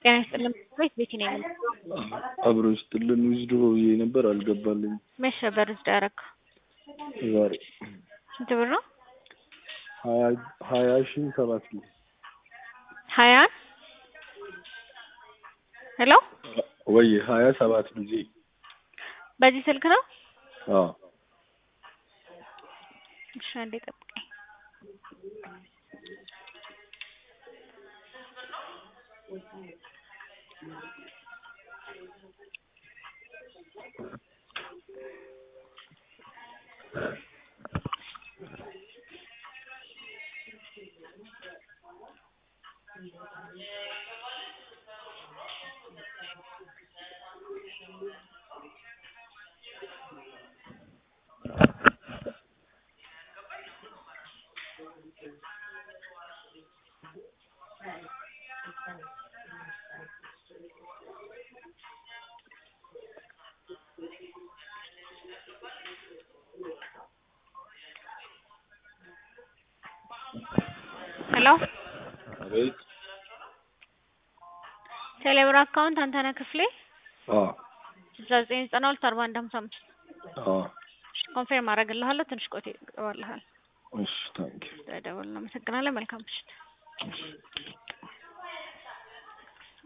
ጤና ይስጥልን ቤት ቤት ነኝ። አብሮ ይስጥልን ዊዝድሮ ብዬ ነበር አልገባልኝ። መቼ ነበር ዊዝድሮ ያደረከው? ዛሬ ስንት ብር ነው? 20,007 ጊዜ 20 ሄሎ ወይ 27 ጊዜ በዚህ ስልክ ነው? አዎ እሺ አንዴ ጠብቀኝ። ሄሎ አቤት ቴሌብር አካውንት አንተነህ ክፍሌ 9924155 ኮንፈርም አደርግልሃለሁ። ትንሽ ቆይቶ ይገባልሃል። እሺ ታንኪ ደውል። እናመሰግናለን። መልካም ምሽት።